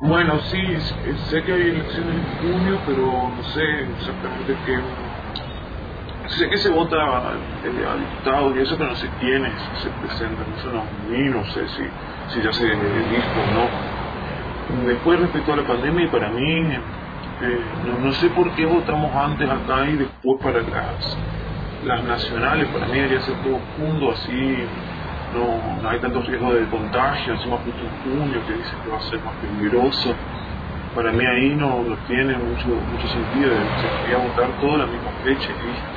Bueno, sí, sé que hay elecciones en junio, pero no sé exactamente qué. Sé que se vota a diputados y eso, pero no sé quiénes se presentan. Eso no, ni no sé si ya se dijo o no. Después, respecto a la pandemia, y para mí, no sé por qué votamos antes acá y después para las nacionales. Para mí debería ser todo junto, así no hay tanto riesgo de contagio. Encima justo en junio, que dicen que va a ser más peligroso. Para mí ahí no tiene mucho sentido. Se quería votar toda la misma fecha y listo.